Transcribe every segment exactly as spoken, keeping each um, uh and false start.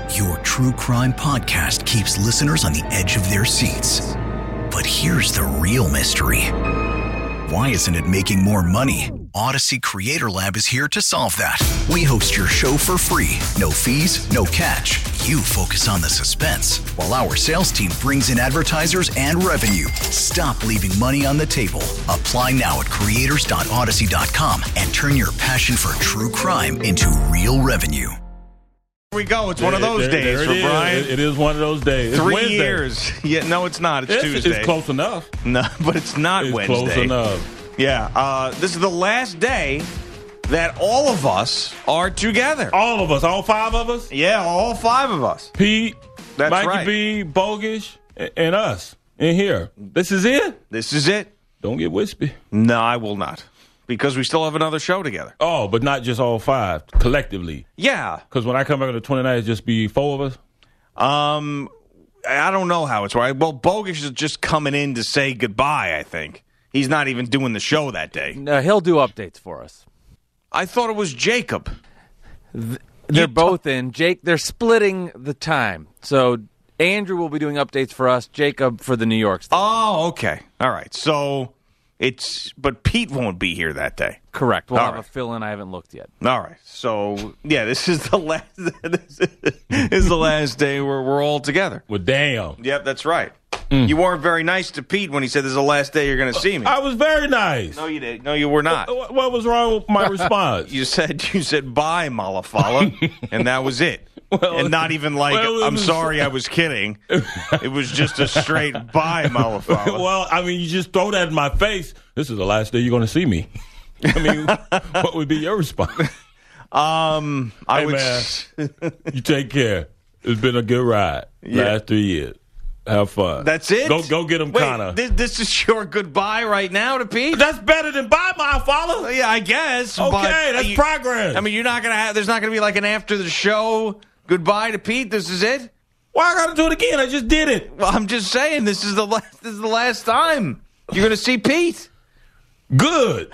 Your true crime podcast keeps listeners on the edge of their seats. But here's the real mystery. Why isn't it making more money? Odyssey Creator Lab is here to solve that. We host your show for free. No fees, no catch. You focus on the suspense, while our sales team brings in advertisers and revenue. Stop leaving money on the table. Apply now at creators dot odyssey dot com and turn your passion for true crime into real revenue. Here we go. It's one of those there, days there for is. Brian. It, it is one of those days. It's Three Wednesday. years. Yeah, no, it's not. It's, It's, Tuesday. it's close enough. No, but it's not It's Wednesday. close enough. Yeah. Uh, this is the last day that all of us are together. All of us, all five of us. Yeah, all five of us. Pete, That's Mikey right. B, Bogish, and, and us in here. This is it. This is it. Don't get wispy. No, I will not. Because we still have another show together. Oh, but not just all five, collectively. Yeah. Because when I come back on the twenty-ninth, it's just be four of us. Um, I don't know how it's right. Well, Bogish is just coming in to say goodbye, I think. He's not even doing the show that day. No, he'll do updates for us. I thought it was Jacob. They're You both in. Jake, they're splitting the time. So Andrew will be doing updates for us, Jacob for the New York station. Oh, okay. All right. So it's, but Pete won't be here that day. Correct. We'll All have right. a fill-in. I haven't looked yet. All right. So yeah, this is the last. This is the last day where we're all together. Well, damn. Yep, that's right. You weren't very nice to Pete when he said this is the last day you're going to see me. I was very nice. No, you didn't. No, you were not. What, what was wrong with my response? You said you said bye, Malafala, and that was it. Well, and not even like well, it I'm was- sorry, I was kidding. It was just a straight bye, Malafala. Well, I mean, you just throw that in my face. This is the last day you're going to see me. I mean, what would be your response? Um, I Hey, would. man. s- You take care. It's been a good ride. Yeah. Last three years. Have fun. That's it. Go go get him, Wait, Connor. This, this is your goodbye right now to Pete. That's better than bye, my follow. Yeah, I guess. Okay, but that's you- progress. I mean, you're not gonna have. There's not gonna be like an after the show goodbye to Pete. This is it. Why I got to do it again? I just did it. Well, I'm just saying. This is the last. This is the last time you're gonna see Pete. Good.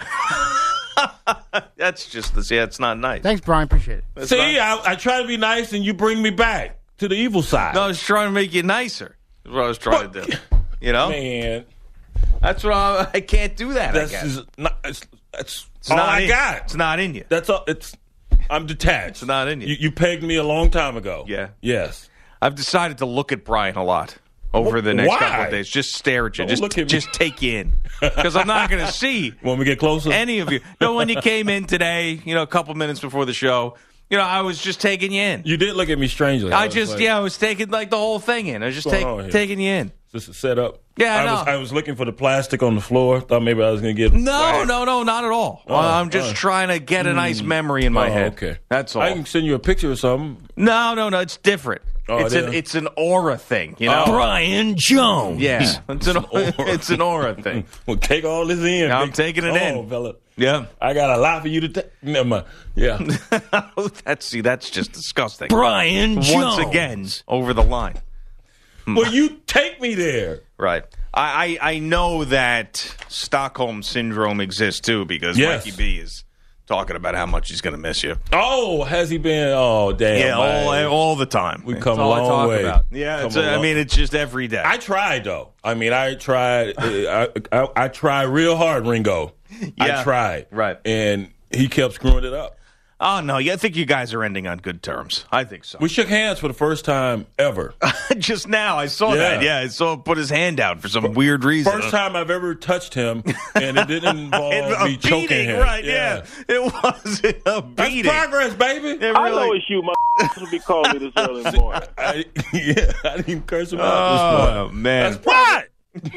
That's just the. Yeah, it's not nice. Thanks, Brian. Appreciate it. That's See, not- I, I try to be nice, and you bring me back to the evil side. No, I was trying to make you nicer. That's what I was trying to do. You know, Man, that's what I, I can't do that. I that's guess. is not. It's, that's It's all not I in, got. It's not in you. That's all. It's. I'm detached. It's not in you. You, you pegged me a long time ago. Yeah. Yes. I've decided to look at Brian a lot over the next Why? couple of days. Just stare at you. Don't just look at me. just take you in because I'm not going to see Want me to get closer? any of you. No, when you came in today, you know, a couple minutes before the show, you know, I was just taking you in. you did look at me strangely. I was just, like, yeah, I was taking like the whole thing in. I was just What's take, going on here? taking you in. This is set up. Yeah, I I was know. I was looking for the plastic on the floor. Thought maybe I was going to get No, whacked. no, no, not at all. Oh, I'm just oh. trying to get a nice memory in my Oh, head. okay. That's all. I can send you a picture or something. No, no, no. It's different. Oh, it's it an is? it's an aura thing. You know, Oh. Brian Jones. yeah, it's an aura. it's an aura thing. Well, take all this in. I'm big- taking it oh, in. Fella. Yeah. I got a lot for you to take. Never mind. Yeah. that's see, that's just disgusting. Brian Jones. Once again, over the line. Well, you take me there. Right. I, I I know that Stockholm syndrome exists too because Yes. Mikey B is talking about how much he's going to miss you. Oh, has he been? Oh, damn. Yeah, all, man. all the time. we come a all I long talk way. about. yeah, Come it's a a, I long- mean, it's just every day. I tried though. I mean, I tried. uh, I, I I tried real hard, Ringo. Yeah. I tried. Right. And he kept screwing it up. oh, no, yeah, I think you guys are ending on good terms. I think so. We shook hands for the first time ever. just now, I saw Yeah. that. Yeah, I saw him put his hand out for some weird reason. First time I've ever touched him, and it didn't involve a me choking beating, him. right? Yeah. it wasn't a That's beating. progress, baby. It I know really- it's you, my will be calling me this early in the morning. I, yeah, I didn't even curse him out this Oh morning. man! That's what?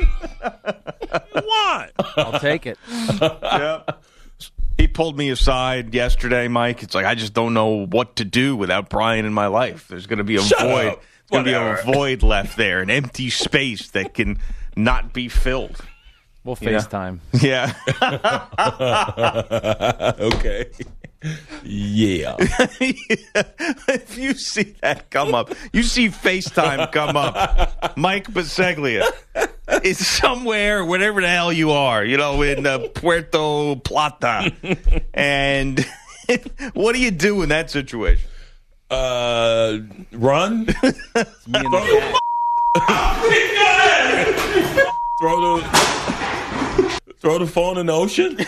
What? I'll take it. Yeah. He pulled me aside yesterday, Mike. It's like I just don't know what to do without Brian in my life. There's going to be a Shut void. up. There's going to be a Whatever. void left there, an empty space that can not be filled. We'll Yeah. FaceTime. Yeah. Okay. Yeah. If you see that come up, you see FaceTime come up. Mike Biseglia is somewhere, whatever the hell you are, you know, in uh, Puerto Plata. And what do you do in that situation? Uh, run. It's me and the cat. throw the throw the phone in the ocean.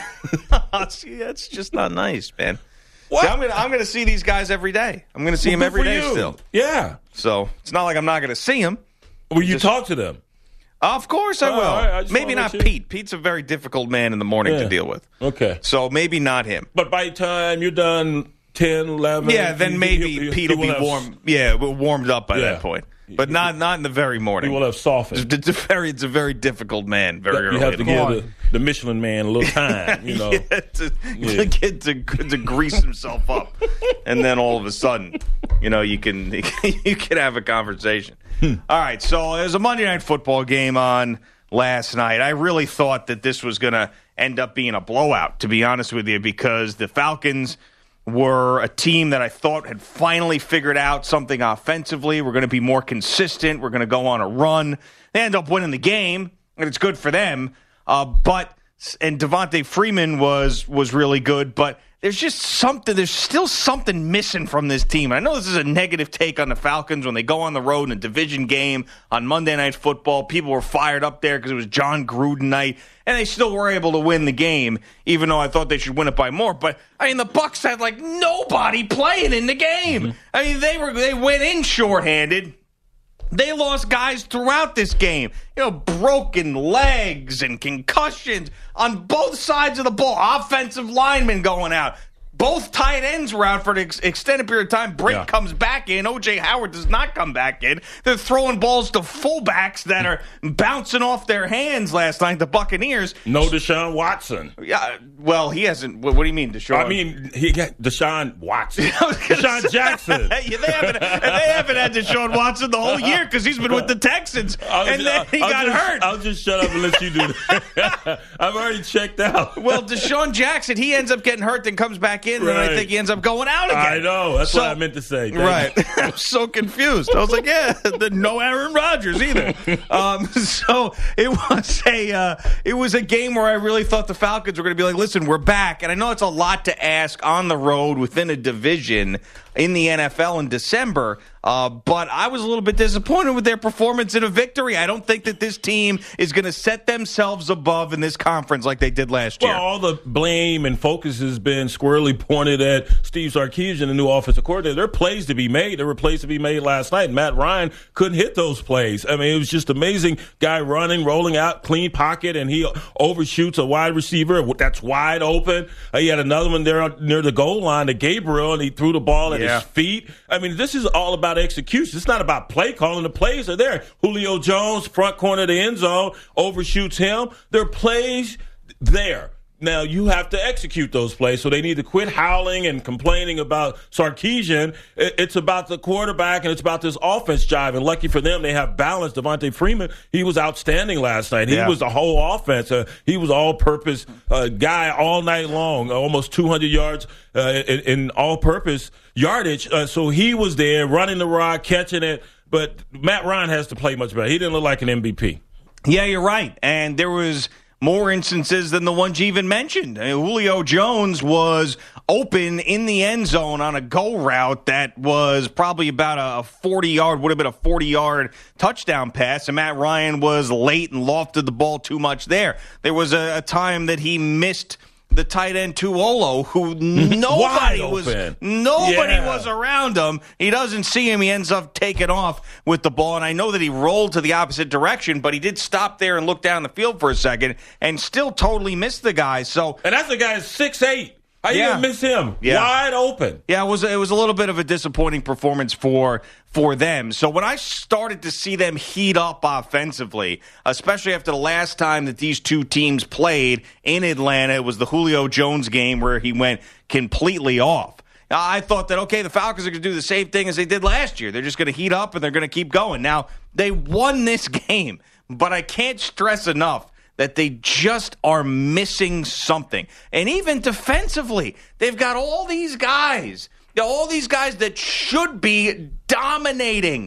See, that's just not nice, man. What? See, I'm gonna I'm gonna see these guys every day. I'm gonna see Well, them every good for day you. still. Yeah. So it's not like I'm not gonna see them. Will you Just- talk to them? Of course I Oh, will. all right. I just Maybe wanna not let you- Pete. Pete's a very difficult man in the morning Yeah. to deal with. Okay. So maybe not him. But by the time you're done, ten, eleven Yeah, then he- maybe he- he- Pete he will be have- warm. Yeah, warmed up by Yeah. that point. But not not in the very He morning. will have softened. It's a very it's a very difficult man. Very early. You have to in the give morning. the, the Michelin man a little time, you know. Yeah, to, Yeah. to get to, to grease himself up, and then all of a sudden, you know, you can you can have a conversation. Hmm. All right, so there's a Monday Night Football game on last night. I really thought that this was going to end up being a blowout, to be honest with you, because the Falcons were a team that I thought had finally figured out something offensively. We're going to be more consistent. We're going to go on a run. They end up winning the game, and it's good for them. Uh, but and Devontae Freeman was was really good, but there's just something. There's still something missing from this team. I know this is a negative take on the Falcons when they go on the road in a division game on Monday Night Football. People were fired up there because it was John Gruden night, and they still were able to win the game, even though I thought they should win it by more. But I mean, the Bucs had like nobody playing in the game. Mm-hmm. I mean, they were they went in shorthanded. They lost guys throughout this game. You know, broken legs and concussions on both sides of the ball. Offensive linemen going out. Both tight ends were out for an ex- extended period of time. Brake Yeah. comes back in. O J Howard does not come back in. They're throwing balls to fullbacks that are bouncing off their hands last night, the Buccaneers. No Deshaun Watson. Yeah, well, he hasn't. What, what do you mean, Deshaun? I mean, he got Deshaun Watson. Deshaun Jackson. Yeah, they, haven't, they haven't had Deshaun Watson the whole year because he's been with the Texans, I'll and ju- then he I'll got just, hurt. I'll just shut up and let you do that. I've already checked out. Well, Deshaun Jackson, he ends up getting hurt, then comes back in, and then I Right. think he ends up going out again. I know. That's So- what I meant to say. Thank Right. you. I'm so confused. I was like, yeah, the, no Aaron Rodgers either. Um, so it was a uh, it was a game where I really thought the Falcons were going to be like, listen, we're back. And I know it's a lot to ask on the road within a division in the N F L in December, uh, but I was a little bit disappointed with their performance in a victory. I don't think that this team is going to set themselves above in this conference like they did last year. Well, all the blame and focus has been squarely pointed at Steve Sarkisian, the new offensive coordinator. There are plays to be made. There were plays to be made last night. Matt Ryan couldn't hit those plays. I mean, it was just amazing. Guy running, rolling out, clean pocket, and he overshoots a wide receiver that's wide open. Uh, he had another one there near the goal line to Gabriel, and he threw the ball at Yeah. his feet. I mean, this is all about execution. It's not about play calling. The plays are there. Julio Jones, front corner of the end zone, overshoots him. There are plays there. Now, you have to execute those plays, so they need to quit howling and complaining about Sarkisian. It's about the quarterback, and it's about this offense jive. And lucky for them, they have balance. Devontae Freeman, he was outstanding last night. He Yeah. was the whole offense. Uh, he was all-purpose uh, guy all night long, almost two hundred yards uh, in, in all-purpose yardage. Uh, so he was there running the rock, catching it. But Matt Ryan has to play much better. He didn't look like an M V P. Yeah, you're right. And there was more instances than the ones you even mentioned. I mean, Julio Jones was open in the end zone on a go route that was probably about a forty-yard, would have been a forty-yard touchdown pass, and Matt Ryan was late and lofted the ball too much there. There was a, a time that he missed the tight end Tuolo, who nobody was open. nobody Yeah. was around him. He doesn't see him. He ends up taking off with the ball. And I know that he rolled to the opposite direction, but he did stop there and look down the field for a second and still totally missed the guy. So And that's a guy six eight. How you Yeah. gonna miss him? Yeah. Wide open. yeah, it was it was a little bit of a disappointing performance for for them. So when I started to see them heat up offensively, especially after the last time that these two teams played in Atlanta, it was the Julio Jones game where he went completely off. I thought that, okay, the Falcons are going to do the same thing as they did last year. They're just going to heat up and they're going to keep going. Now, they won this game, but I can't stress enough that they just are missing something. And even defensively, they've got all these guys, all these guys that should be dominating.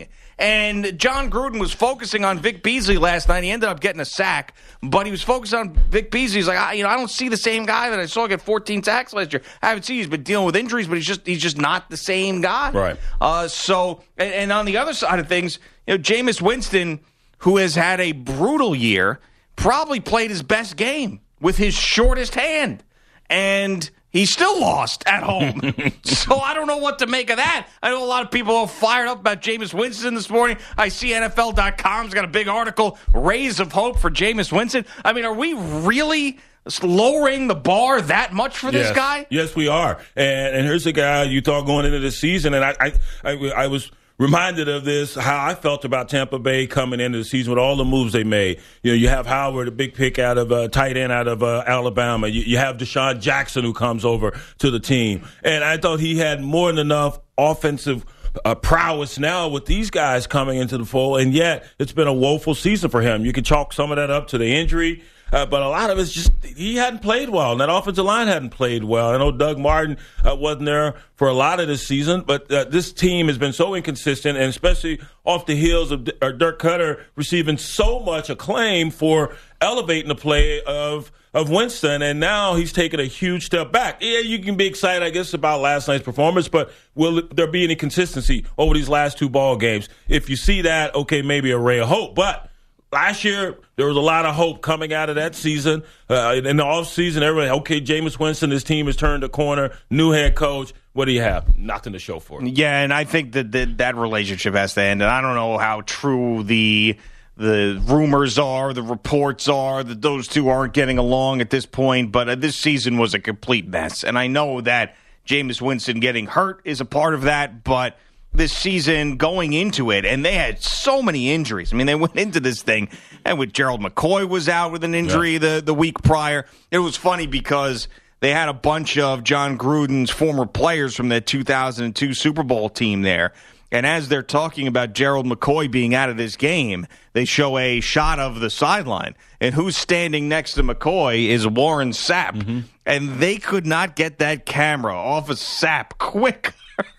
And John Gruden was focusing on Vic Beasley last night. He ended up getting a sack, but he was focused on Vic Beasley. He's like, I, you know, I don't see the same guy that I saw get fourteen sacks last year. I haven't seen he's been dealing with injuries, but he's just he's just not the same guy. Right. Uh, so, and, and on the other side of things, you know, Jameis Winston, who has had a brutal year, probably played his best game with his shortest hand, and he still lost at home. So I don't know what to make of that. I know a lot of people are fired up about Jameis Winston this morning. I see N F L dot com's got a big article, Rays of Hope for Jameis Winston. I mean, are we really lowering the bar that much for this yes. guy? Yes, we are. And and here's a guy you thought going into the season, and I I, I, I was – reminded of this, how I felt about Tampa Bay coming into the season with all the moves they made. You know, you have Howard, a big pick out of uh, tight end out of uh, Alabama. You, you have Deshaun Jackson who comes over to the team. And I thought he had more than enough offensive uh, prowess now with these guys coming into the fold. And yet it's been a woeful season for him. You can chalk some of that up to the injury. Uh, but a lot of it's just he hadn't played well, and that offensive line hadn't played well. I know Doug Martin uh, wasn't there for a lot of this season, but uh, this team has been so inconsistent, and especially off the heels of D- or Dirk Cutter receiving so much acclaim for elevating the play of of Winston, and now he's taken a huge step back. Yeah, you can be excited, I guess, about last night's performance, but will there be any consistency over these last two ball games? If you see that, okay, maybe a ray of hope, but last year, there was a lot of hope coming out of that season. Uh, in the offseason, everybody, okay, Jameis Winston, his team has turned a corner, new head coach. What do you have? Nothing to show for it. Yeah, and I think that that, that relationship has to end. And I don't know how true the the rumors are, the reports are, that those two aren't getting along at this point. But uh, this season was a complete mess. And I know that Jameis Winston getting hurt is a part of that, but this season going into it, and they had so many injuries. I mean, they went into this thing, and with Gerald McCoy was out with an injury yeah. the, the week prior. It was funny because they had a bunch of John Gruden's former players from that two thousand two Super Bowl team there. And as they're talking about Gerald McCoy being out of this game, they show a shot of the sideline. And who's standing next to McCoy is Warren Sapp. Mm-hmm. And they could not get that camera off of Sapp quick.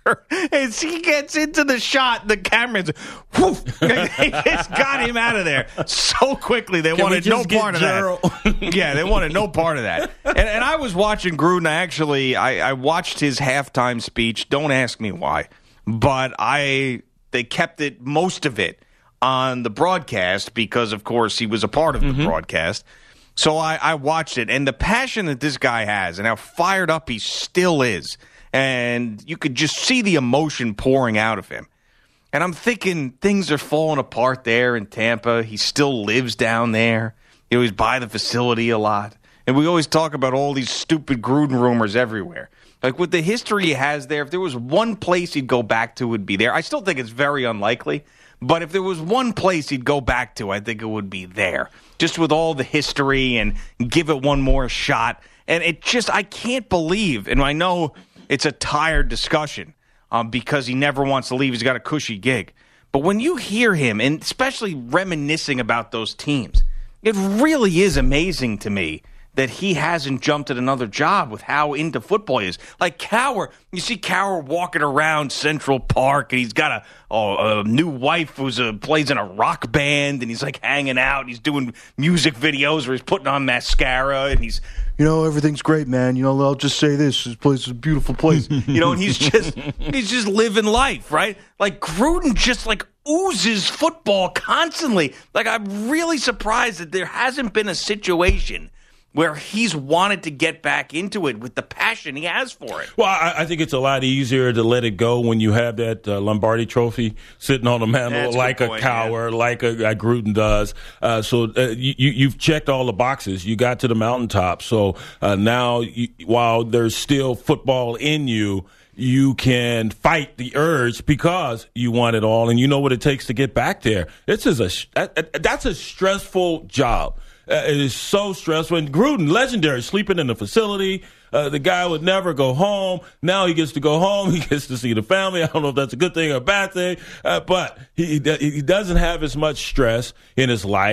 As he gets into the shot, the camera's whoof, they just got him out of there so quickly. They Can wanted no part Gerald? of that. Yeah, they wanted no part of that. And, and I was watching Gruden. I actually, I, I watched his halftime speech. Don't ask me why, but I they kept it most of it on the broadcast because, of course, he was a part of the mm-hmm. broadcast. So I, I watched it, and the passion that this guy has, and how fired up he still is. And you could just see the emotion pouring out of him. And I'm thinking things are falling apart there in Tampa. He still lives down there. He always by the facility a lot. And we always talk about all these stupid Gruden rumors everywhere. Like with the history he has there, if there was one place he'd go back to, it would be there. I still think it's very unlikely. But if there was one place he'd go back to, I think it would be there. Just with all the history and give it one more shot. And it just, I can't believe, and I know it's a tired discussion um, because he never wants to leave. He's got a cushy gig. But when you hear him, and especially reminiscing about those teams, it really is amazing to me that he hasn't jumped at another job with how into football he is. Like Cowher, you see Cowher walking around Central Park, and he's got a, oh, a new wife who plays in a rock band, and he's like hanging out, and he's doing music videos where he's putting on mascara, and he's, you know, everything's great, man. You know, I'll just say this: this place is a beautiful place. You know, and he's just he's just living life, right? Like Gruden just like oozes football constantly. Like I'm really surprised that there hasn't been a situation where he's wanted to get back into it with the passion he has for it. Well, I, I think it's a lot easier to let it go when you have that uh, Lombardi trophy sitting on the mantle That's like a, point, Cowher, yeah. like a, a Gruden does. Uh, so uh, you, you've checked all the boxes. You got to the mountaintop. So uh, now, you, while there's still football in you, you can fight the urge because you want it all, and you know what it takes to get back there. This is a that's a stressful job. Uh, it is so stressful. And Gruden, legendary, sleeping in the facility. Uh, the guy would never go home. Now he gets to go home. He gets to see the family. I don't know if that's a good thing or a bad thing, uh, but he he doesn't have as much stress in his life. He's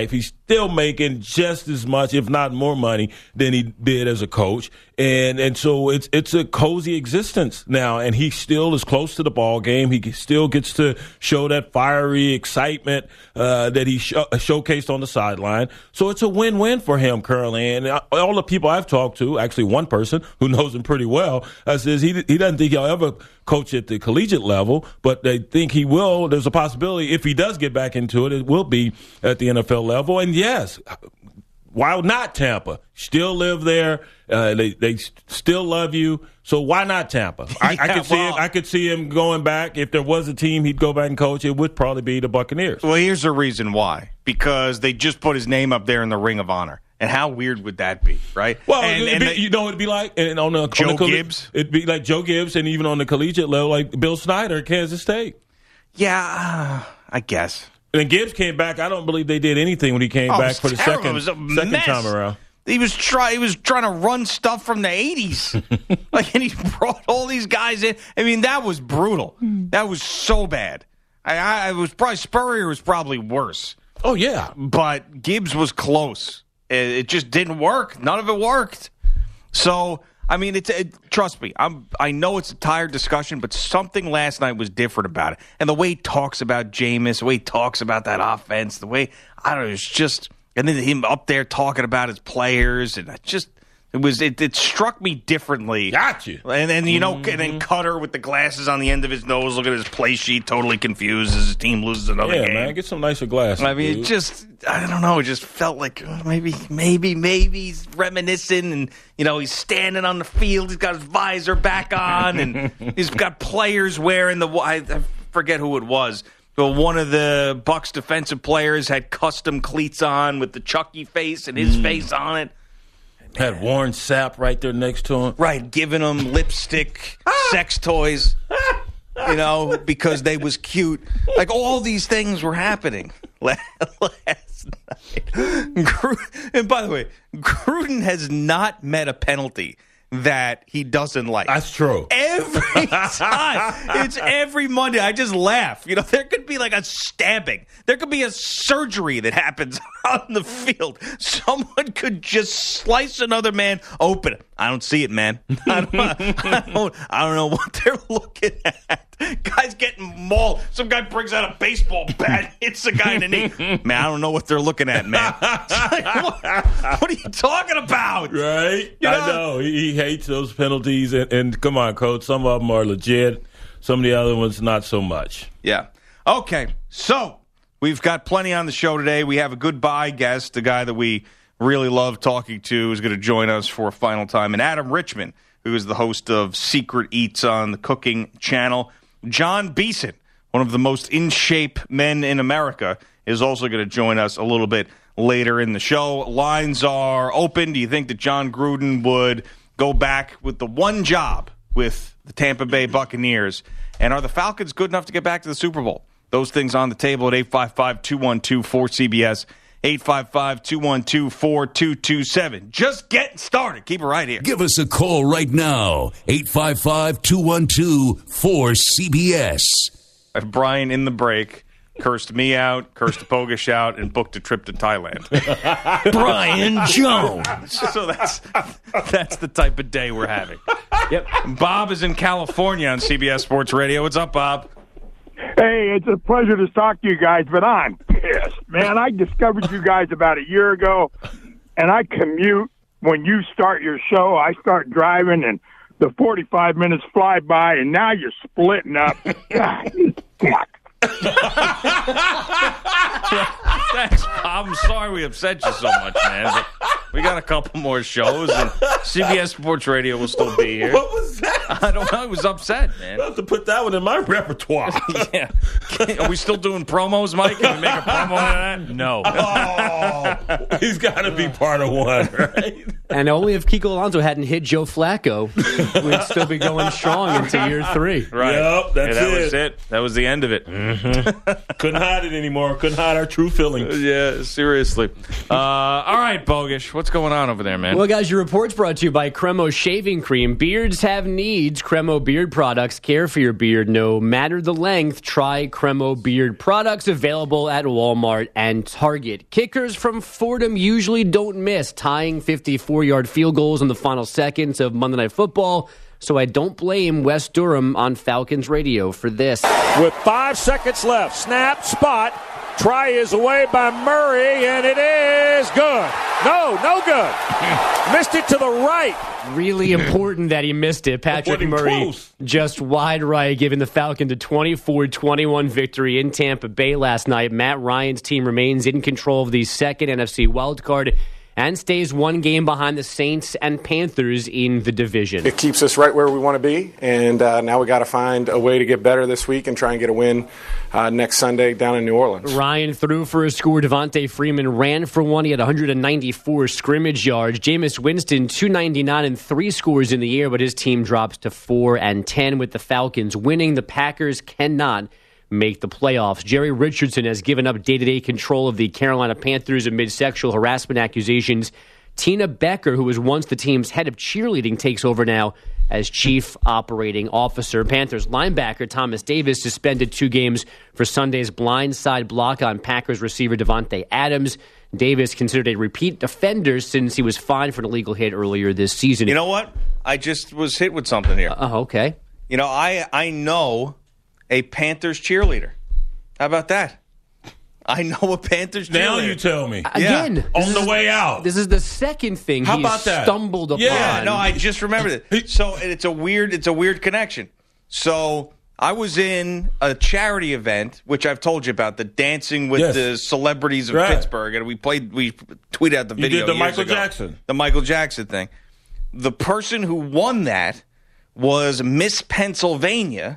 still making just as much, if not more money than he did as a coach. And and so it's it's a cozy existence now, and he still is close to the ball game. He still gets to show that fiery excitement uh, that he sh- showcased on the sideline. So it's a win-win for him currently. And all the people I've talked to, actually one person who knows him pretty well, uh, says he he doesn't think he'll ever coach at the collegiate level, but they think he will. There's a possibility if he does get back into it, it will be at the N F L level. And yes, why not Tampa? Still live there. Uh, they they still love you. So why not Tampa? I, yeah, I could see well, him, I could see him going back. If there was a team he'd go back and coach, it would probably be the Buccaneers. Well, here's the reason why. Because they just put his name up there in the Ring of Honor. And how weird would that be, right? Well, and, it'd and be, the, you know, it'd be like and on the Joe on the coll- Gibbs. It'd be like Joe Gibbs, and even on the collegiate level, like Bill Snyder at Kansas State. Yeah, uh, I guess. And Gibbs came back. I don't believe they did anything when he came Oh, back for the terrible. second It was a second mess. time around. He was try he was trying to run stuff from the eighties. Like, and he brought all these guys in. I mean, that was brutal. That was so bad. I, I, I was probably Spurrier was probably worse, Oh yeah, but Gibbs was close. It, it just didn't work. None of it worked. So, I mean, it's it, trust me. I'm I know it's a tired discussion, but something last night was different about it. And the way he talks about Jameis, the way he talks about that offense, the way I don't know, it's just. And then him up there talking about his players, and it just it was it, it struck me differently. got you. And then you know, Mm-hmm. and then Cutter with the glasses on the end of his nose, looking at his play sheet, totally confused as his team loses another Yeah, game. man, get some nicer glasses. I mean, dude. it just I don't know. It just felt like uh, maybe, maybe, maybe he's reminiscing, and you know, he's standing on the field. He's got his visor back on, and he's got players wearing the. I, I forget who it was. But one of the Bucs defensive players had custom cleats on with the Chucky face and his mm. face on it. Had Warren Sapp right there next to him. Right, giving him lipstick, sex toys, you know, because they was cute. Like, all these things were happening last night. And by the way, Gruden has not met a penalty that he doesn't like. That's true. Every time. It's every Monday. I just laugh. You know, there could be like a stabbing. There could be a surgery that happens on the field. Someone could just slice another man open. I don't see it, man. I don't, I don't, I don't know what they're looking at. Guy's getting mauled. Some guy brings out a baseball bat, hits the guy in the knee. Man, I don't know what they're looking at, man. Like, what, what are you talking about? Right? You know? I know. He, he hates those penalties. And, and come on, Coach. Some of them are legit. Some of the other ones, not so much. Yeah. Okay. So we've got plenty on the show today. We have a goodbye guest, the guy that we really love talking to, is going to join us for a final time. And Adam Richman, who is the host of Secret Eats on the Cooking Channel. John Beeson, one of the most in-shape men in America, is also going to join us a little bit later in the show. Lines are open. Do you think that John Gruden would go back with the one job with the Tampa Bay Buccaneers? And are the Falcons good enough to get back to the Super Bowl? Those things on the table at eight five five, two one two, four C B S, eight five five, two one two, four two two seven. Just getting started. Keep it right here. Give us a call right now, eight five five, two one two, four C B S. Brian in the break cursed me out, cursed Pogish out, and booked a trip to Thailand. Brian Jones. So that's that's the type of day we're having. Yep. Bob is in California on C B S Sports Radio. What's up, Bob? Hey, it's a pleasure to talk to you guys, but I'm pissed. Man, I discovered you guys about a year ago, and I commute. When you start your show, I start driving, and the forty-five minutes fly by, and now you're splitting up. God, fuck. Thanks, Bob. I'm sorry we upset you so much, man. But we got a couple more shows, and C B S Sports Radio will still be here. What was that? I don't know. I was upset, man. I have to put that one in my repertoire. Yeah. Are we still doing promos, Mike? Can we make a promo out of that? No. Oh, he's got to be part of one, right? And only if Kiko Alonso hadn't hit Joe Flacco, we'd still be going strong into year three. Right. Yep, that's yeah, that it. was it. That was the end of it. Mm-hmm. Couldn't hide it anymore. Couldn't hide our true feelings. Yeah, seriously. Uh, all right, Bogish, what's going on over there, man? Well, guys, your report's brought to you by Cremo Shaving Cream. Beards have needs. Cremo Beard Products care for your beard no matter the length. Try Cremo Beard Products, available at Walmart and Target. Kickers from Fordham usually don't miss, tying fifty-four-yard field goals in the final seconds of Monday Night Football. So I don't blame Wes Durham on Falcons radio for this. With five seconds left, snap, spot. Try is away by Murray, and it is good. No, no good. Missed it to the right. Really important that he missed it. Patrick Murray close. Just wide right, giving the Falcons a twenty-four twenty-one victory in Tampa Bay last night. Matt Ryan's team remains in control of the second N F C wildcard and stays one game behind the Saints and Panthers in the division. It keeps us right where we want to be, and uh, now we got to find a way to get better this week and try and get a win uh, next Sunday down in New Orleans. Ryan threw for a score. Devontae Freeman ran for one. He had one hundred ninety-four scrimmage yards. Jameis Winston, two ninety-nine and three scores in the air, but his team drops to four and ten with the Falcons winning. The Packers cannot make the playoffs. Jerry Richardson has given up day-to-day control of the Carolina Panthers amid sexual harassment accusations. Tina Becker, who was once the team's head of cheerleading, takes over now as chief operating officer. Panthers linebacker Thomas Davis suspended two games for Sunday's blindside block on Packers receiver Devontae Adams. Davis considered a repeat offender since he was fined for an illegal hit earlier this season. You know what? I just was hit with something here. Oh, uh, okay. You know, I I know a Panthers cheerleader. How about that? I know a Panthers cheerleader. Now you tell me. Again. Yeah. On the is, way out. This is the second thing How he's about that? stumbled upon. Yeah, no, I just remembered it. So it's a weird, it's a weird connection. So I was in a charity event, which I've told you about, the Dancing with Yes. the Celebrities of Right. Pittsburgh, and we played, we tweeted out the You video. did the years Michael ago. Jackson. The Michael Jackson thing. The person who won that was Miss Pennsylvania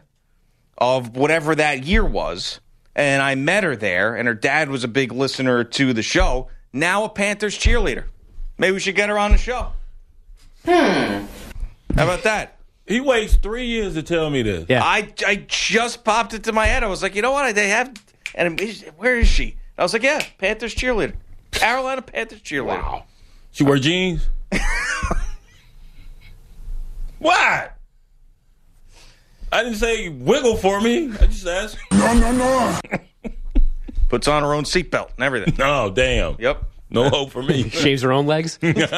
of whatever that year was, and I met her there, and her dad was a big listener to the show. Now a Panthers cheerleader. Maybe we should get her on the show. Hmm. How about that? He waits three years to tell me this. Yeah. I, I just popped it to my head. I was like, you know what? They have, and where is she? I was like, yeah, Panthers cheerleader. Carolina Panthers cheerleader. Wow. She wear jeans? What? I didn't say wiggle for me. I just asked. No, no, no. Puts on her own seatbelt and everything. Oh, damn. Yep. No hope for me. Shaves her own legs?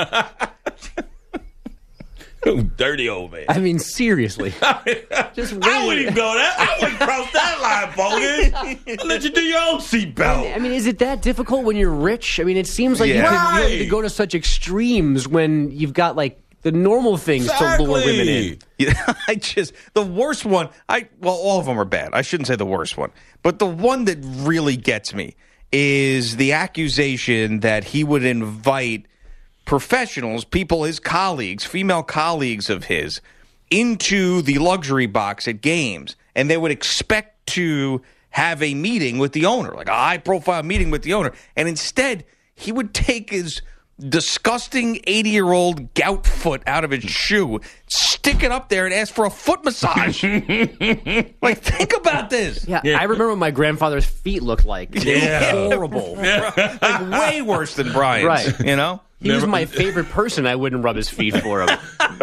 Dirty old man. I mean, seriously. Just I wouldn't even go that. I wouldn't cross that line, Bogan. I'll let you do your own seatbelt. I mean, is it that difficult when you're rich? I mean, it seems like Yeah. you, could, you don't Right. need to go to such extremes when you've got, like, the normal things to lure women in. Yeah, I just the worst one. I well, all of them are bad. I shouldn't say the worst one, but the one that really gets me is the accusation that he would invite professionals, people, his colleagues, female colleagues of his, into the luxury box at games, and they would expect to have a meeting with the owner, like a high-profile meeting with the owner, and instead he would take his disgusting eighty-year-old gout foot out of his shoe, stick it up there, and ask for a foot massage. Like, think about this. Yeah, I remember what my grandfather's feet looked like. They Yeah. were horrible. Like, way worse than Brian's, Right. you know? He was Never- my favorite person. I wouldn't rub his feet for him.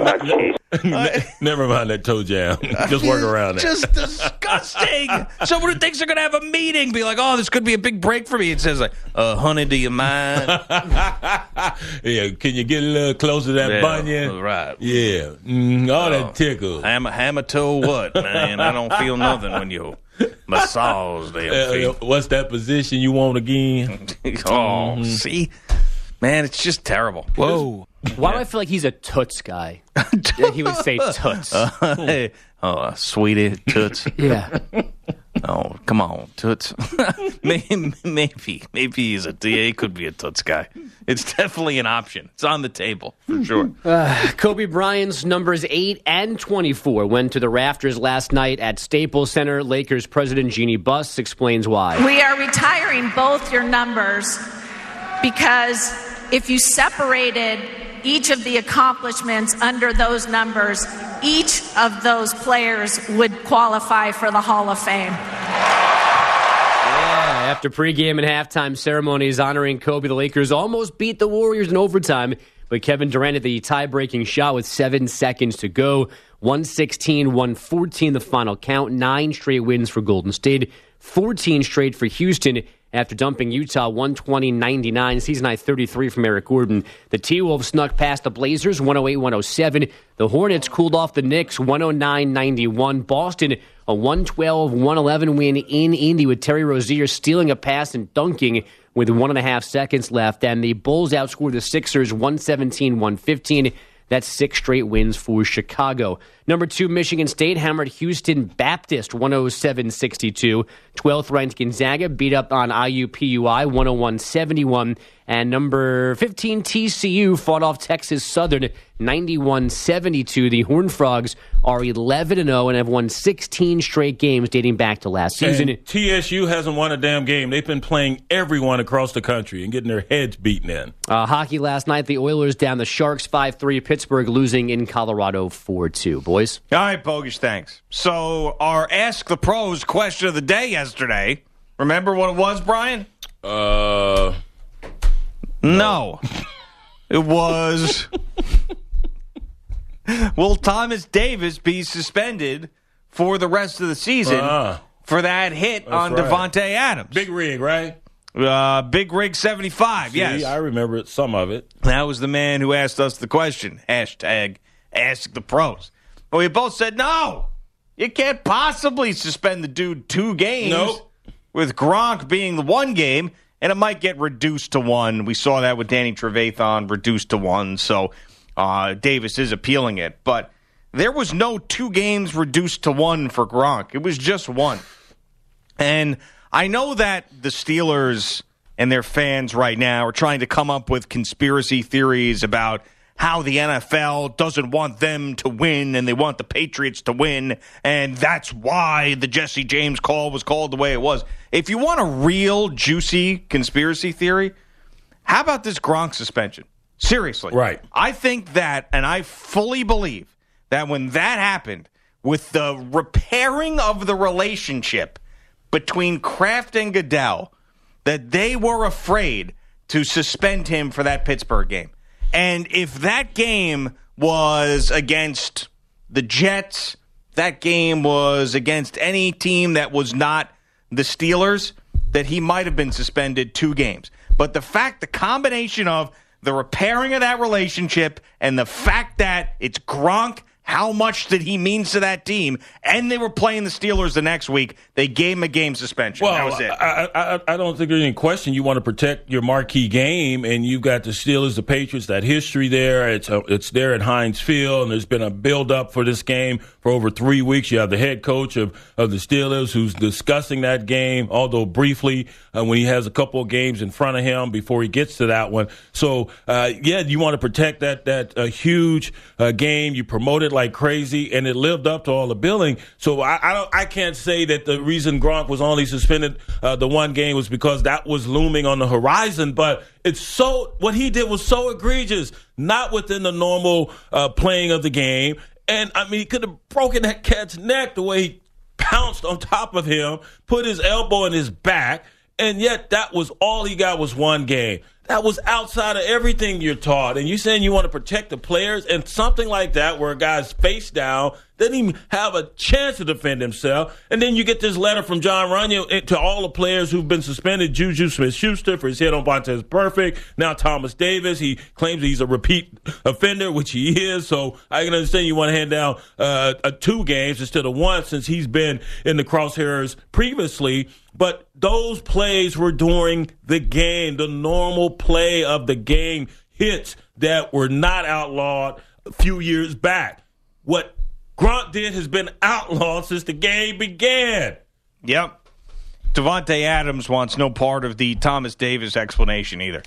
Never mind that toe jam. Just work around it. Just disgusting. Someone who thinks they're going to have a meeting be like, oh, this could be a big break for me. It says, like, uh, honey, do you mind? Yeah, can you get a little closer to that Yeah, bunion? right. Yeah. Mm, all Oh. that tickle. Hammer, hammer toe what, man? I don't feel nothing when you massage them Uh, feet. what's that position you want again? Oh, see? Man, it's just terrible. Whoa. Why do I feel like he's a Toots guy? Yeah, he would say Toots. Uh, hey, oh, sweetie, toots. Yeah. Oh, come on, toots. maybe, maybe, maybe he's a D A. Could be a toots guy. It's definitely an option. It's on the table for sure. Uh, Kobe Bryant's numbers eight and twenty-four went to the rafters last night at Staples Center. Lakers president Jeannie Buss explains why. We are retiring both your numbers because if you separated each of the accomplishments under those numbers, each of those players would qualify for the Hall of Fame. Yeah, after pregame and halftime ceremonies honoring Kobe, the Lakers almost beat the Warriors in overtime, but Kevin Durant had the tie-breaking shot with seven seconds to go. one sixteen, one fourteen the final count. Nine straight wins for Golden State. fourteen straight for Houston after dumping Utah one twenty ninety-nine. Season high thirty-three from Eric Gordon. The T-Wolves snuck past the Blazers one oh eight one oh seven. The Hornets cooled off the Knicks one oh nine ninety-one. Boston a one twelve one eleven win in Indy with Terry Rozier stealing a pass and dunking with one and a half seconds left. And the Bulls outscored the Sixers one seventeen one fifteen. That's six straight wins for Chicago. Number two, Michigan State hammered Houston Baptist one oh seven sixty-two. twelfth ranked Gonzaga beat up on I U P U I one oh one seventy-one. And number fifteen, T C U fought off Texas Southern ninety-one seventy-two. The Horned Frogs are eleven and oh and have won sixteen straight games dating back to last season. And T S U hasn't won a damn game. They've been playing everyone across the country and getting their heads beaten in. Uh, hockey last night, the Oilers down the Sharks five three. Pittsburgh losing in Colorado four two. Boys? All right, Bogus, thanks. So our Ask the Pros question of the day yesterday, remember what it was, Brian? Uh... No. It was, will Thomas Davis be suspended for the rest of the season uh, for that hit on right. Devontae Adams? Big rig, right? Uh, Big Rig seventy-five, See, yes. I remember some of it. That was the man who asked us the question. Hashtag Ask the Pros. But we both said, no, you can't possibly suspend the dude two games. Nope. With Gronk being the one game. And it might get reduced to one. We saw that with Danny Trevathan, reduced to one. So uh, Davis is appealing it. But there was no two games reduced to one for Gronk. It was just one. And I know that the Steelers and their fans right now are trying to come up with conspiracy theories about how the N F L doesn't want them to win and they want the Patriots to win, and that's why the Jesse James call was called the way it was. If you want a real juicy conspiracy theory, how about this Gronk suspension? Seriously. Right. I think that, and I fully believe that when that happened, with the repairing of the relationship between Kraft and Goodell, that they were afraid to suspend him for that Pittsburgh game. And if that game was against the Jets, that game was against any team that was not the Steelers, that he might have been suspended two games. But the fact, the combination of the repairing of that relationship and the fact that it's Gronk, how much did he mean to that team? And they were playing the Steelers the next week. They gave him a game suspension. Well, that was it. I, I, I don't think there's any question. You want to protect your marquee game, and you've got the Steelers, the Patriots, that history there. It's a, it's there at Heinz Field, and there's been a build-up for this game for over three weeks. You have the head coach of, of the Steelers who's discussing that game, although briefly uh, when he has a couple of games in front of him before he gets to that one. So, uh, yeah, you want to protect that, that uh, huge uh, game. You promote it like crazy, and it lived up to all the billing. So I, I don't, I can't say that the reason Gronk was only suspended uh, the one game was because that was looming on the horizon. But it's so what he did was so egregious, not within the normal uh, playing of the game. And I mean, he could have broken that cat's neck the way he pounced on top of him, put his elbow in his back, and yet that was all he got was one game. That was outside of everything you're taught. And you're saying you want to protect the players, and something like that where a guy's face down, doesn't even have a chance to defend himself. And then you get this letter from John Runyon to all the players who've been suspended. Juju Smith-Schuster for his hit on Vontaze Perfect. Now Thomas Davis, he claims he's a repeat offender, which he is. So I can understand you want to hand down uh, a two games instead of one since he's been in the crosshairs previously. But those plays were during the game, the normal play of the game, hits that were not outlawed a few years back. What Gronk did has been outlawed since the game began. Yep. Devontae Adams wants no part of the Thomas Davis explanation either.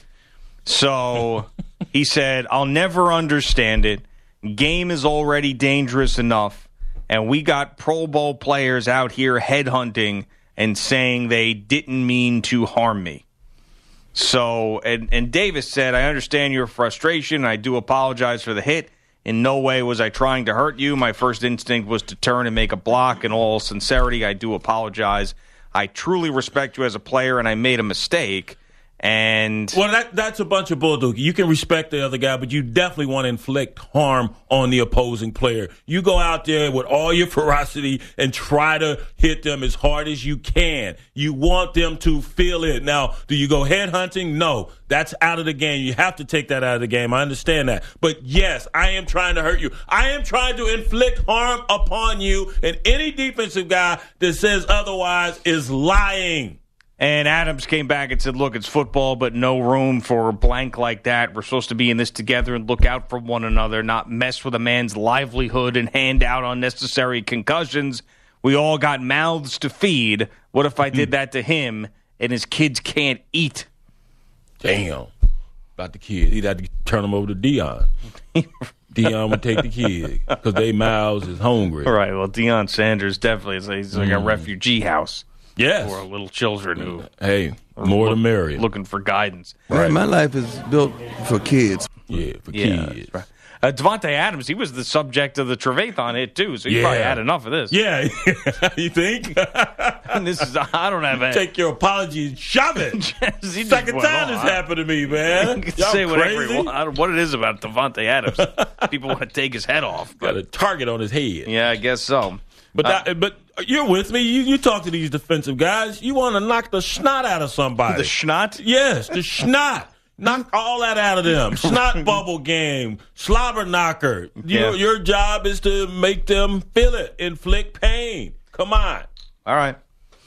So he said, I'll never understand it. Game is already dangerous enough, and we got Pro Bowl players out here headhunting and saying they didn't mean to harm me. So, and, and Davis said, I understand your frustration. I do apologize for the hit. In no way was I trying to hurt you. My first instinct was to turn and make a block. In all sincerity, I do apologize. I truly respect you as a player, and I made a mistake. And well, that that's a bunch of bull dookie. You can respect the other guy, but you definitely want to inflict harm on the opposing player. You go out there with all your ferocity and try to hit them as hard as you can. You want them to feel it. Now, do you go head hunting? No, that's out of the game. You have to take that out of the game. I understand that. But yes, I am trying to hurt you. I am trying to inflict harm upon you, and any defensive guy that says otherwise is lying. And Adams came back and said, look, it's football, but no room for a blank like that. We're supposed to be in this together and look out for one another, not mess with a man's livelihood and hand out unnecessary concussions. We all got mouths to feed. What if I did that to him and his kids can't eat? Damn. About the kid. He'd have to turn them over to Dion. Dion would take the kid because they mouths is hungry. All right, well, Deion Sanders definitely is like, he's like mm. a refugee house. Yes. For little children who hey, more the merrier. Looking for guidance. Right. My life is built for kids. Yeah, for yeah, kids. Right. Uh, Devontae Adams, he was the subject of the Trevathan hit, too, so he yeah. probably had enough of this. Yeah. You think? This is, I don't have a... Take your apology and shove it. Second time this happened to me, man. You can Y'all say whatever crazy? you want. I don't know what it is about Devontae Adams. People want to take his head off. But, got a target on his head. Yeah, I guess so. But uh, that, but you're with me. You, you talk to these defensive guys. You want to knock the snot out of somebody. The snot? Yes, the snot. Knock all that out of them. Snot bubble game, slobber knocker. You, Yeah. Your job is to make them feel it, inflict pain. Come on. All right.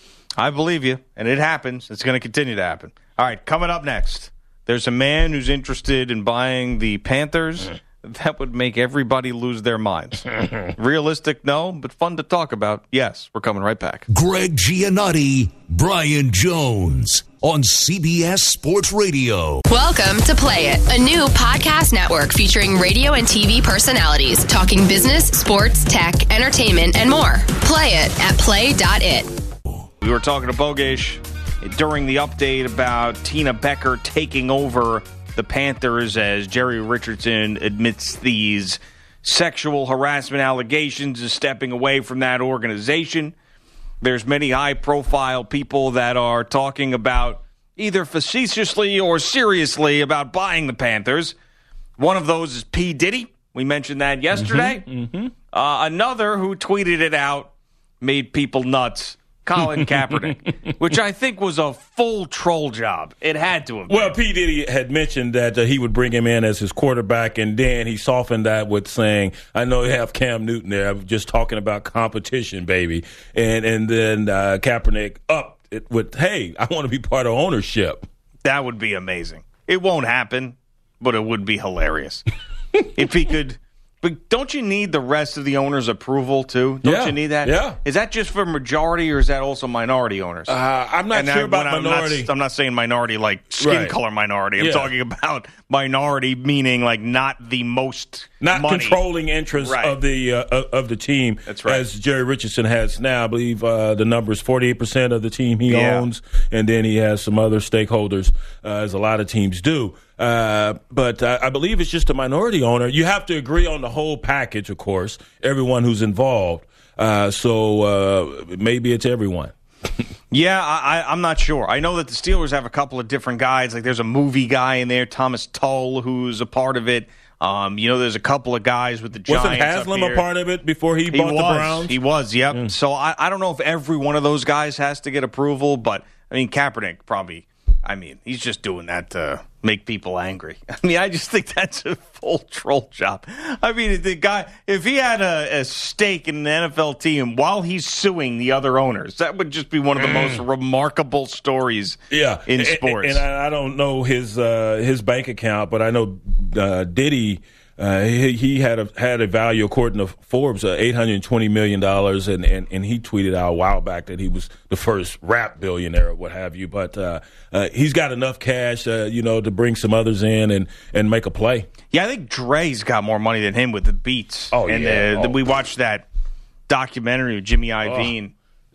I believe you, and it happens. It's going to continue to happen. All right, coming up next, there's a man who's interested in buying the Panthers. That would make everybody lose their minds. Realistic, no, but fun to talk about. Yes, we're coming right back. Greg Giannotti, Brian Jones on C B S Sports Radio. Welcome to Play It, a new podcast network featuring radio and T V personalities talking business, sports, tech, entertainment, and more. Play it at play dot it. We were talking to Bogesh during the update about Tina Becker taking over the Panthers as Jerry Richardson admits these sexual harassment allegations, is stepping away from that organization. There's many high-profile people that are talking about either facetiously or seriously about buying the Panthers. One of those is P. Diddy. We mentioned that yesterday. Mm-hmm, mm-hmm. Uh, another who tweeted it out made people nuts. Colin Kaepernick, which I think was a full troll job. It had to have been. Well, P. Diddy had mentioned that uh, he would bring him in as his quarterback, and then he softened that with saying, I know you have Cam Newton there. I'm just talking about competition, baby. And and then uh, Kaepernick upped it with, hey, I want to be part of ownership. That would be amazing. It won't happen, but it would be hilarious. If he could... But don't you need the rest of the owners' approval, too? Don't yeah, you need that? Yeah. Is that just for majority, or is that also minority owners? Uh, I'm not and sure I, about I'm minority. Not, I'm not saying minority like skin right. color minority. I'm yeah. talking about minority meaning like not the most Not money. controlling interest right. of the uh, of the team. That's right. As Jerry Richardson has now. I believe uh, the number is forty-eight percent of the team he yeah. owns, and then he has some other stakeholders, uh, as a lot of teams do. Uh, but uh, I believe it's just a minority owner. You have to agree on the whole package, of course, everyone who's involved. Uh, so uh, maybe it's everyone. Yeah, I, I'm not sure. I know that the Steelers have a couple of different guys. Like there's a movie guy in there, Thomas Tull, who's a part of it. Um, you know, there's a couple of guys with the Giants. Wasn't Haslam up a part of it before he, he bought was. the Browns? He was, yep. Mm. So I, I don't know if every one of those guys has to get approval, but, I mean, Kaepernick probably, I mean, he's just doing that to make people angry. I mean, I just think that's a full troll job. I mean, the guy, if he had a, a stake in an N F L team while he's suing the other owners, that would just be one of the most remarkable stories yeah. in and, sports. And, and I, I don't know his uh, his bank account, but I know uh, Diddy. Uh, he, he had a had a value according to Forbes of eight hundred twenty million dollars, and, and, and he tweeted out a while back that he was the first rap billionaire or what have you. But uh, uh, he's got enough cash, uh, you know, to bring some others in and, and make a play. Yeah, I think Dre's got more money than him with the Beats. Oh, and yeah. uh, Oh. we watched that documentary with Jimmy Iovine. Oh.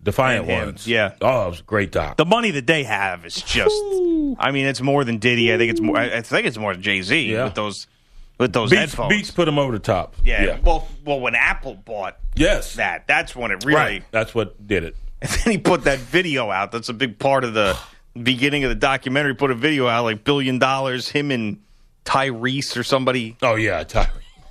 Defiant And him. Ones. Yeah. Oh, it was a great doc. The money that they have is just. I mean, it's more than Diddy. I think it's more. I think it's more than Jay-Z Yeah. with those with those Beats, headphones. Beats put him over the top. Yeah. yeah. Well, well, when Apple bought Yes. that, that's when it really. Right. That's what did it. And then he put that video out. That's a big part of the beginning of the documentary. Put a video out like billion dollars. Him and Tyrese or somebody. Oh yeah, Tyrese.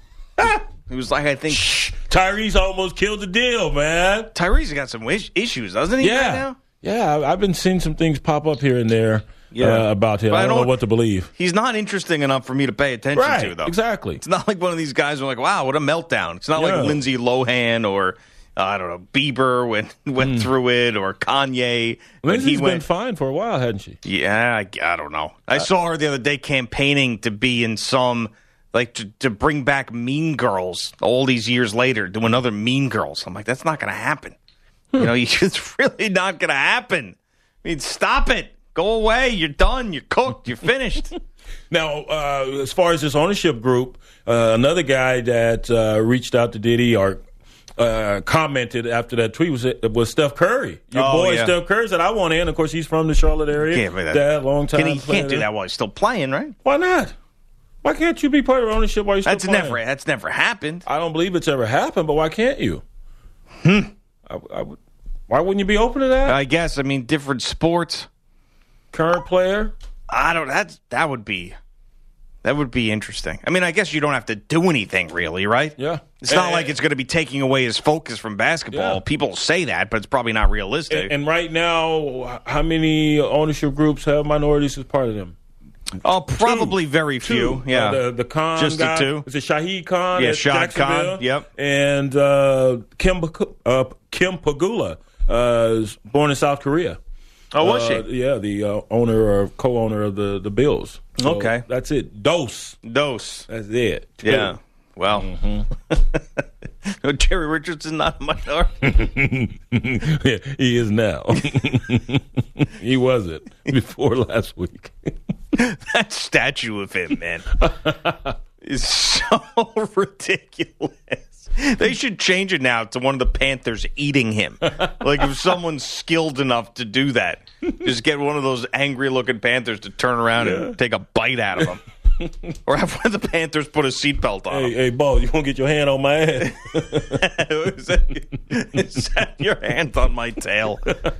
It was like I think Tyrese almost killed the deal, man. Tyrese got some ish- issues, doesn't he? Yeah. Right now? Yeah, I- I've been seeing some things pop up here and there Yeah. uh, about him. But I I don't know don't- what to believe. He's not interesting enough for me to pay attention Right, to, though. exactly. It's not like one of these guys who are like, wow, what a meltdown. It's not Yeah. like Lindsay Lohan or, uh, I don't know, Bieber went, went through it or Kanye. when Lindsay's he been went, fine for a while, hasn't she? Yeah, I, I don't know. I saw her the other day campaigning to be in some, like, to, to bring back Mean Girls all these years later, do another Mean Girls. I'm like, that's not going to happen. You know, it's really not going to happen. I mean, stop it. Go away. You're done. You're cooked. You're finished. Now, uh, as far as this ownership group, uh, another guy that uh, reached out to Diddy or uh, commented after that tweet was was Steph Curry. Your Oh, boy yeah. Steph Curry said, I want in. Of course, he's from the Charlotte area. Can't do that. Dad, long time. Can he player can't do there. that while he's still playing, right? Why not? Why can't you be part of ownership while you're still That's playing? never that's never happened. I don't believe it's ever happened, but why can't you? Hmm. I, I would, why wouldn't you be open to that? I guess. I mean, different sports. Current player? I don't. That's that would be that would be interesting. I mean, I guess you don't have to do anything really, right? Yeah. It's not And- like it's going to be taking away his focus from basketball. Yeah. People say that, but it's probably not realistic. And, and right now, how many ownership groups have minorities as part of them? Oh, probably very few. Two. Yeah, Uh, the the Khan Just the guy. two? Is it Shahid Khan? Yeah, at Shad Jacksonville? Khan, yep. And uh, Kim Pagu- uh, Kim Pagula, uh, is born in South Korea. Oh, was Uh, she? Yeah, the uh, owner or co-owner of the the Bills. So Okay. that's it. Dose. Dose. That's it. Two. Yeah. Well, Jerry Richardson not a minority. Yeah, he is now. He wasn't before last week. That statue of him, man, is so ridiculous. They should change it now to one of the Panthers eating him. Like if someone's skilled enough to do that, just get one of those angry-looking Panthers to turn around Yeah. and take a bite out of him. Or have one of the Panthers put a seatbelt on Hey, him. hey, Bo, you won't get your hand on my ass. is, that, is that your hand on my tail?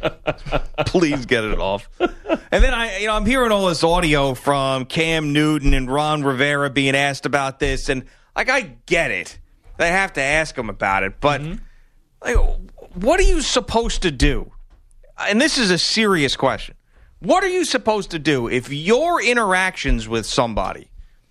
Please get it off. And then I, you know, I'm hearing all this audio from Cam Newton and Ron Rivera being asked about this, and like I get it, they have to ask him about it, but like, what are you supposed to do? And this is a serious question. What are you supposed to do if your interactions with somebody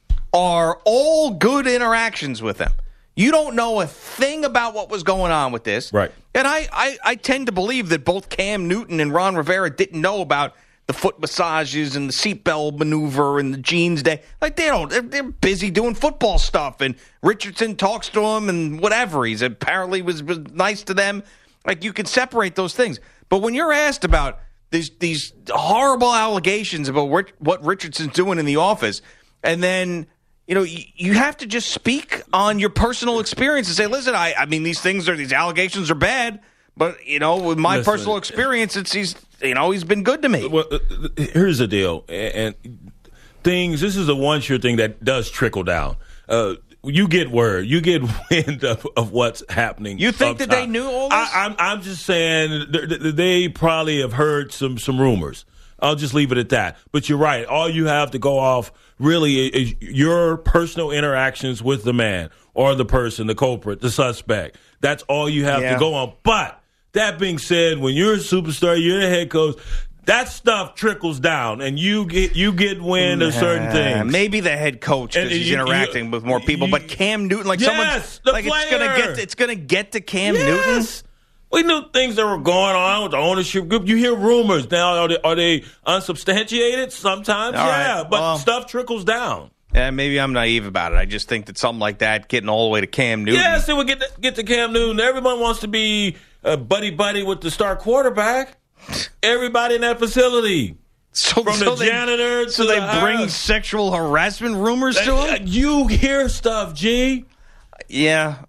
are all good interactions with them? You don't know a thing about what was going on with this. Right. And I, I, I tend to believe that both Cam Newton and Ron Rivera didn't know about the foot massages and the seatbelt maneuver and the jeans day. Like, they don't. They're, they're busy doing football stuff. And Richardson talks to him and whatever. He's apparently was, was nice to them. Like, you can separate those things. But when you're asked about these, these horrible allegations about Rich, what Richardson's doing in the office, and then, you know, you, you have to just speak on your personal experience and say, listen, I, I mean, these things are, these allegations are bad, but, you know, with my Listen, personal experience, it's, he's, you know, he's been good to me. Well, uh, here's the deal, and, and things. This is a one sure thing that does trickle down. Uh, you get word, you get wind of, of what's happening. You think up that top. they knew all this? I, I'm, I'm just saying they, they probably have heard some some rumors. I'll just leave it at that. But you're right. All you have to go off really is your personal interactions with the man or the person, the culprit, the suspect. That's all you have Yeah. to go on. But that being said, when you're a superstar, you're the head coach, that stuff trickles down, and you get you get wind of certain Uh, things. maybe the head coach And because he's you- interacting you- with more people. you- but Cam Newton, like Yes, someone's the like it's gonna player. get it's gonna get to Cam Newton. Yes. We knew things that were going on with the ownership group. You hear rumors now. Are they, are they unsubstantiated? Sometimes, All yeah. right, But well- stuff trickles down. Yeah, maybe I'm naive about it. I just think that something like that getting all the way to Cam Newton. Yes, it would get to, get to Cam Newton. Everyone wants to be uh, buddy buddy with the star quarterback. Everybody in that facility, so, from so the they, janitor to so they the bring house. sexual harassment rumors to Uh, him. You hear stuff, G. Yeah,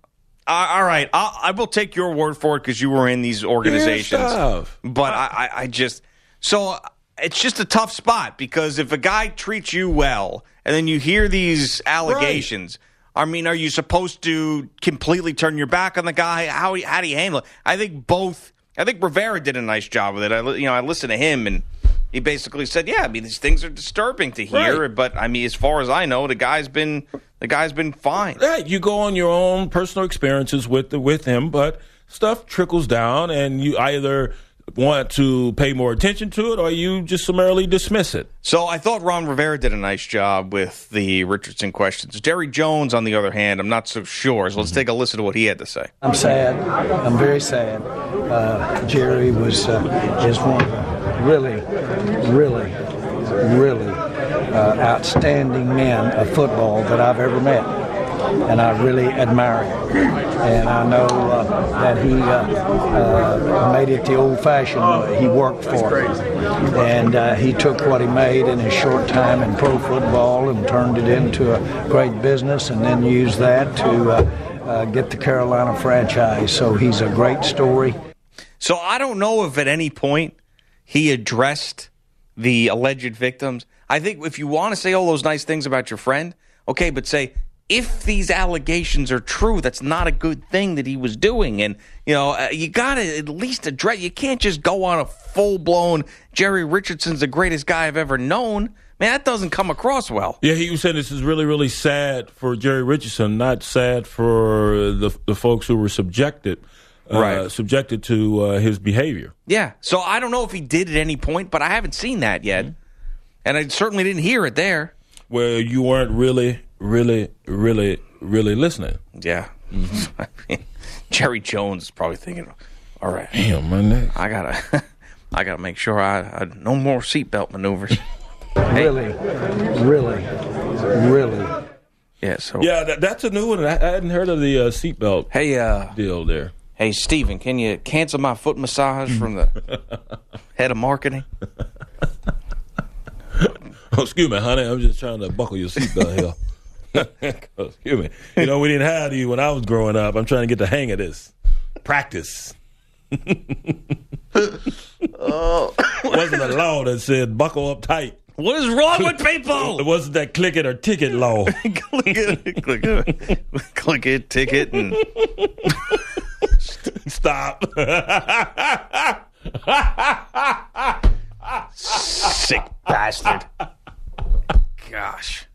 Uh, all right, I'll, I will take your word for it because you were in these organizations. Yeah, but I, I, I just so it's just a tough spot because if a guy treats you well and then you hear these allegations, right. I mean, are you supposed to completely turn your back on the guy? How how do you handle it? I think both. I think Rivera did a nice job with it. I you know I listened to him and he basically said, yeah, I mean these things are disturbing to hear, right. but I mean as far as I know, the guy's been. The guy's been fine. Right, you go on your own personal experiences with the, with him, but stuff trickles down, and you either want to pay more attention to it or you just summarily dismiss it. So I thought Ron Rivera did a nice job with the Richardson questions. Jerry Jones, on the other hand, I'm not so sure. So let's take a listen to what he had to say. I'm sad. I'm very sad. Uh, Jerry was uh, is one of the really, really, really. Uh, outstanding men of football that I've ever met, and I really admire him. And I know uh, that he uh, uh, made it the old-fashioned way. He worked for it, and uh, he took what he made in his short time in pro football and turned it into a great business, and then used that to uh, uh, get the Carolina franchise. So he's a great story. So I don't know if at any point he addressed the alleged victims. I think if you want to say all those nice things about your friend, okay, but say, if these allegations are true, that's not a good thing that he was doing. And, you know, uh, you got to at least address, you can't just go on a full-blown, Jerry Richardson's the greatest guy I've ever known. Man, that doesn't come across well. Yeah, he was saying this is really, really sad for Jerry Richardson, not sad for the the folks who were subjected. Uh, right. subjected to uh, his behavior. Yeah, so I don't know if he did at any point, but I haven't seen that yet. Mm-hmm. And I certainly didn't hear it there. Well, you weren't really, really, really, really listening. Yeah. Mm-hmm. I mean, Jerry Jones is probably thinking, all right. Damn, my neck. I got to I gotta make sure I, I no more seatbelt maneuvers. Really, really, really. Yeah, so. Yeah, that, that's a new one. I, I hadn't heard of the uh, seatbelt hey, uh, deal there. Hey, Steven, can you cancel my foot massage from the head of marketing? Oh, excuse me, honey. I'm just trying to buckle your seatbelt here. Excuse me. You know, we didn't have these when I was growing up. I'm trying to get the hang of this. Practice. Oh. It wasn't a law that said buckle up tight. What is wrong with people? It wasn't that click it or ticket law. click it, click it, click it, ticket, and stop. Sick bastard. Gosh.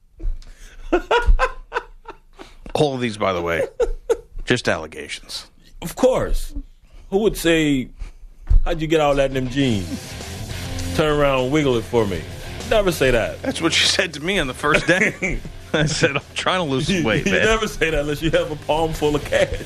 All of these, by the way, just allegations. Of course. Who would say, how'd you get all that in them jeans? Turn around and wiggle it for me. Never say that. That's what you said to me on the first day. I said, I'm trying to lose some weight, you man. You never say that unless you have a palm full of cash.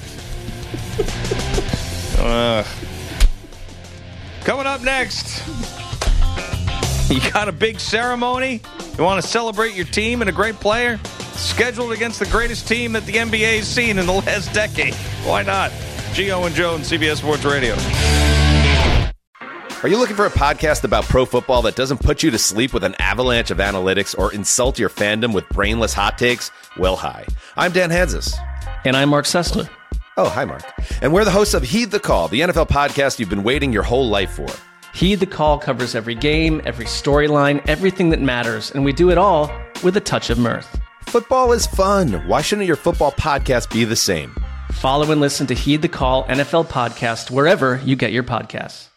uh, coming up next, you got a big ceremony? You want to celebrate your team and a great player? Scheduled against the greatest team that the N B A has seen in the last decade. Why not? Gio and Jones, C B S Sports Radio. Are you looking for a podcast about pro football that doesn't put you to sleep with an avalanche of analytics or insult your fandom with brainless hot takes? Well, hi. I'm Dan Hanzus. And I'm Mark Sessler. Oh, hi, Mark. And we're the hosts of Heed the Call, the N F L podcast you've been waiting your whole life for. Heed the Call covers every game, every storyline, everything that matters, and we do it all with a touch of mirth. Football is fun. Why shouldn't your football podcast be the same? Follow and listen to Heed the Call N F L podcast wherever you get your podcasts.